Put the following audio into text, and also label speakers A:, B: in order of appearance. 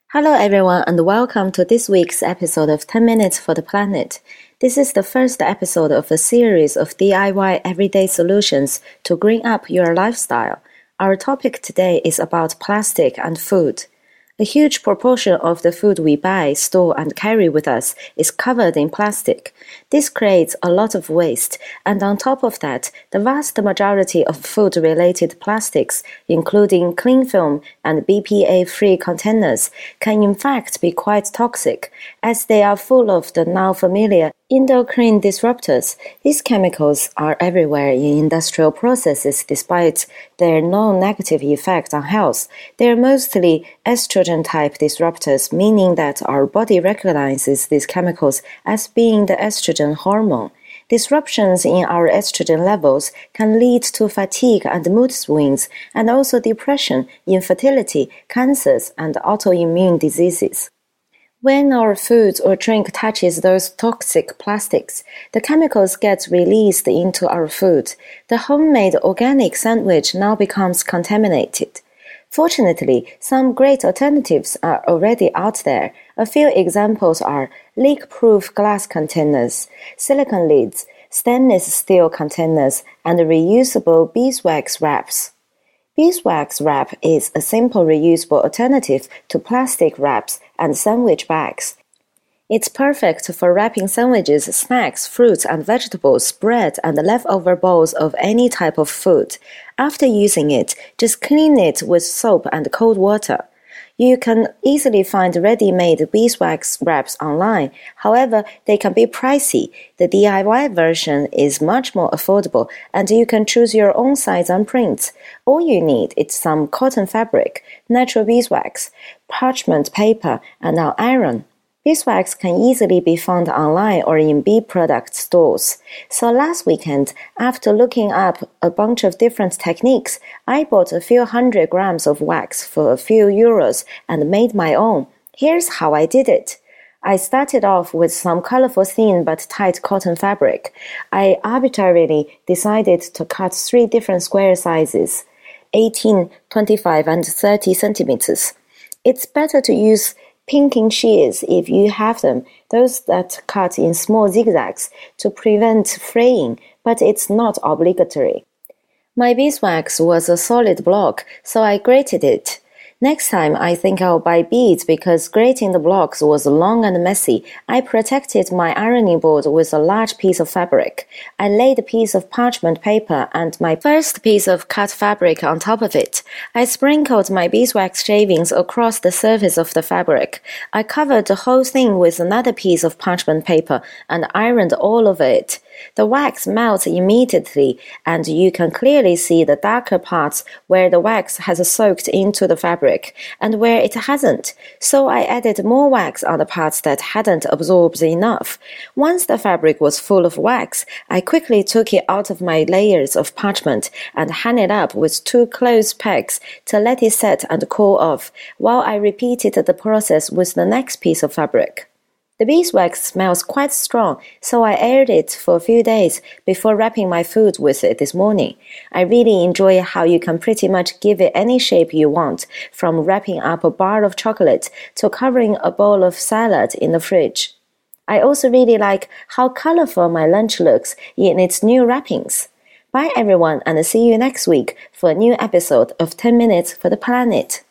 A: Hello everyone and welcome to this week's episode of 10 Minutes for the Planet. This is the first episode of a series of DIY everyday solutions to green up your lifestyle. Our topic today is about plastic and food. A huge proportion of the food we buy, store and carry with us is covered in plastic. This creates a lot of waste, and on top of that, the vast majority of food-related plastics, including cling film and BPA-free containers, can in fact be quite toxic, as they are full of the now familiar endocrine disruptors. These chemicals are everywhere in industrial processes despite their known negative effect on health. They are mostly estrogen-type disruptors, meaning that our body recognizes these chemicals as being the estrogen hormone. Disruptions in our estrogen levels can lead to fatigue and mood swings, and also depression, infertility, cancers, and autoimmune diseases. When our food or drink touches those toxic plastics, the chemicals get released into our food. The homemade organic sandwich now becomes contaminated. Fortunately, some great alternatives are already out there. A few examples are leak-proof glass containers, silicone lids, stainless steel containers, and reusable beeswax wraps. Beeswax wrap is a simple reusable alternative to plastic wraps and sandwich bags. It's perfect for wrapping sandwiches, snacks, fruits and vegetables, bread, and leftover bowls of any type of food. After using it, just clean it with soap and cold water. You can easily find ready-made beeswax wraps online. However, they can be pricey. The DIY version is much more affordable, and you can choose your own size and prints. All you need is some cotton fabric, natural beeswax, parchment paper, and an iron. Beeswax can easily be found online or in bee product stores. So last weekend, after looking up a bunch of different techniques, I bought a few hundred grams of wax for a few euros and made my own. Here's how I did it. I started off with some colorful thin but tight cotton fabric. I arbitrarily decided to cut 3 different square sizes, 18, 25 and 30 centimeters. It's better to use pinking shears if you have them, those that cut in small zigzags to prevent fraying, but it's not obligatory. My beeswax was a solid block, so I grated it. Next time I think I'll buy beads because grating the blocks was long and messy. I protected my ironing board with a large piece of fabric. I laid a piece of parchment paper and my first piece of cut fabric on top of it. I sprinkled my beeswax shavings across the surface of the fabric. I covered the whole thing with another piece of parchment paper and ironed all over it. The wax melts immediately, and you can clearly see the darker parts where the wax has soaked into the fabric and where it hasn't. So I added more wax on the parts that hadn't absorbed enough. Once the fabric was full of wax, I quickly took it out of my layers of parchment and hung it up with 2 clothes pegs to let it set and cool off, while I repeated the process with the next piece of fabric. The beeswax smells quite strong, so I aired it for a few days before wrapping my food with it this morning. I really enjoy how you can pretty much give it any shape you want, from wrapping up a bar of chocolate to covering a bowl of salad in the fridge. I also really like how colorful my lunch looks in its new wrappings. Bye everyone, and see you next week for a new episode of 10 Minutes for the Planet.